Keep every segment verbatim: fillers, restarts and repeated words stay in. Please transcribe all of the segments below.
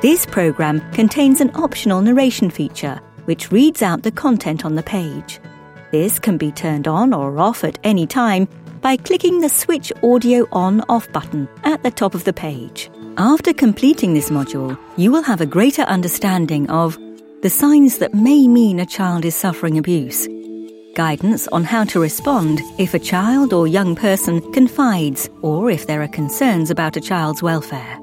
This program contains an optional narration feature which reads out the content on the page. This can be turned on or off at any time by clicking the Switch Audio On-Off button at the top of the page. After completing this module, you will have a greater understanding of the signs that may mean a child is suffering abuse, guidance on how to respond if a child or young person confides or if there are concerns about a child's welfare.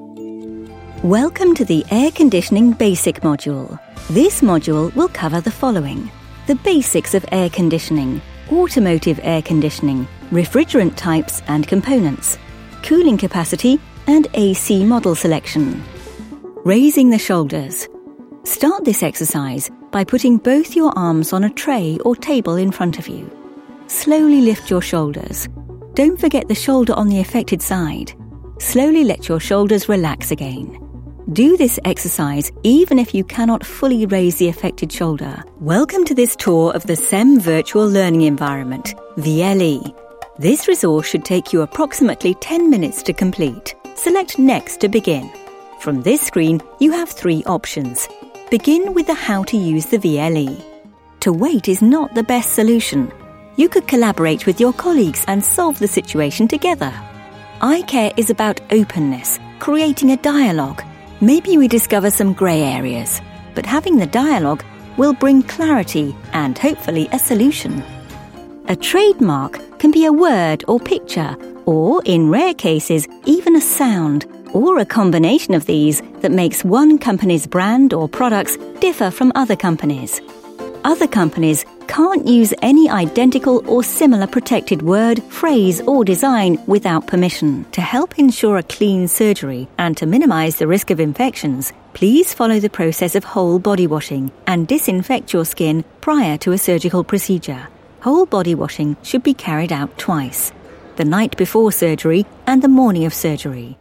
Welcome to the Air Conditioning Basic module. This module will cover the following: the basics of air conditioning, automotive air conditioning, refrigerant types and components, cooling capacity and A C model selection. Raising the shoulders. Start this exercise by putting both your arms on a tray or table in front of you. Slowly lift your shoulders. Don't forget the shoulder on the affected side. Slowly let your shoulders relax again. Do this exercise even if you cannot fully raise the affected shoulder. Welcome to this tour of the S E M Virtual Learning Environment, V L E. This resource should take you approximately ten minutes to complete. Select Next to begin. From this screen, you have three options. Begin with the How to use the V L E. To wait is not the best solution. You could collaborate with your colleagues and solve the situation together. iCare is about openness, creating a dialogue. Maybe we discover some grey areas, but having the dialogue will bring clarity and hopefully a solution. A trademark can be a word or picture, or in rare cases, even a sound, or a combination of these that makes one company's brand or products differ from other companies. Other companies can't use any identical or similar protected word, phrase or design without permission. To help ensure a clean surgery and to minimize the risk of infections, please follow the process of whole body washing and disinfect your skin prior to a surgical procedure. Whole body washing should be carried out twice, the night before surgery and the morning of surgery.